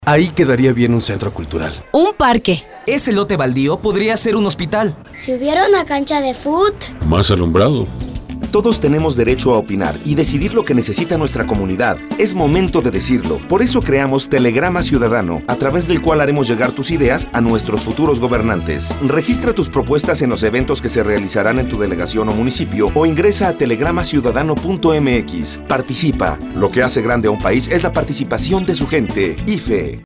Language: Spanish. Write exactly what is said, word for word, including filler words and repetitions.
Ahí quedaría bien un centro cultural. Un parque. Ese lote baldío podría ser un hospital. Si hubiera una cancha de fútbol. Más alumbrado. Todos tenemos derecho a opinar y decidir lo que necesita nuestra comunidad. Es momento de decirlo. Por eso creamos Telegrama Ciudadano, a través del cual haremos llegar tus ideas a nuestros futuros gobernantes. Registra tus propuestas en los eventos que se realizarán en tu delegación o municipio o ingresa a telegrama ciudadano punto m x. Participa. Lo que hace grande a un país es la participación de su gente. I F E.